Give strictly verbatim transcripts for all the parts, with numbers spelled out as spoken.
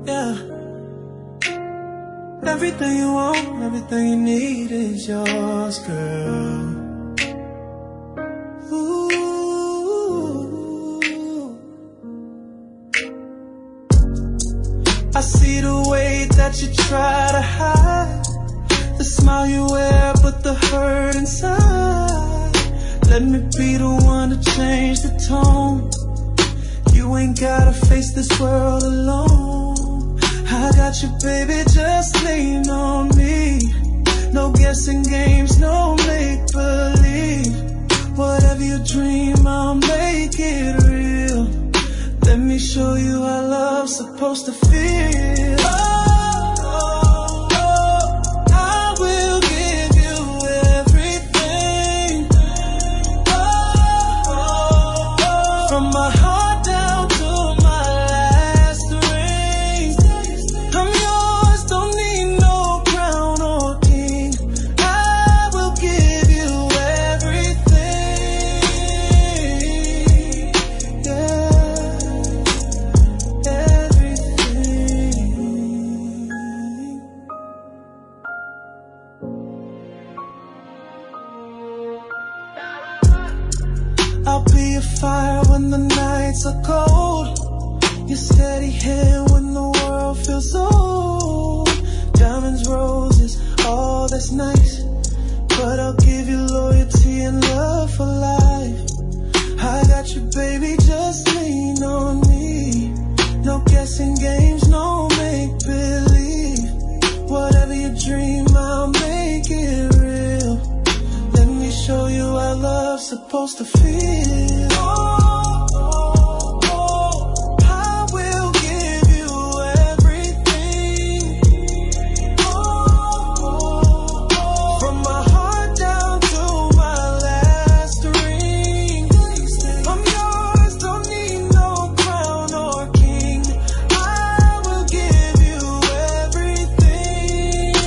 yeah. Everything you want, everything you need is yours, girl. Ooh. I see the way that you try to hide, the smile you wear, but the hurt inside. Let me be the one to change the tone. You ain't gotta face this world alone. I got you, baby, just lean on me. No guessing games, no make-believe. Whatever you dream, I'll make it real. Let me show you how love's supposed to feel. Oh, oh, oh, I will give you everything. Oh, oh, oh, from my heart down to my last ring. I'm yours, don't need no crown or king. I will give you everything. Yeah, everything. I'll be a fire when the nights are cold. Your steady hand when the world feels old. Diamonds, roses, all that's nice, but I'll give you loyalty and love for life. I got you, baby, just lean on me. No guessing games, no make-believe. Whatever you dream, I'll make it real. Let me show you how love's supposed to feel. Oh, oh, oh, I will give you everything. Oh, oh, oh, from my heart down to my last ring. I'm yours, don't need no crown or king. I will give you everything.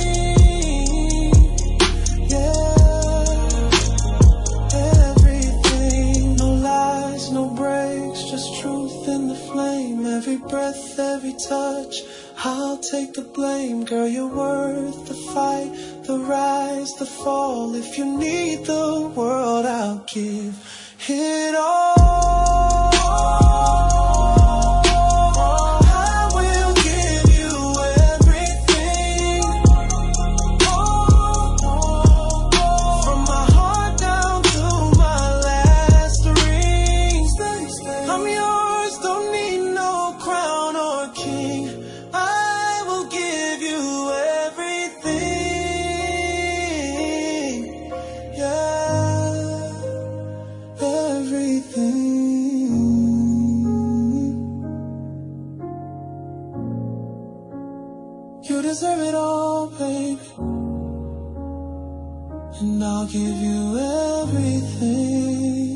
Yeah, everything. No lies, no breaks, just truth in the flame. Every breath, every touch, I'll take the blame. Girl, you're worth the fight, the rise, the fall. If you need the world, I'll give it all. I will give you everything. Oh, oh, oh, from my heart down to my last ring. I'm yours, don't need no crown or king. I will give you everything. Yeah, everything. You deserve it all, baby, and I'll give you everything.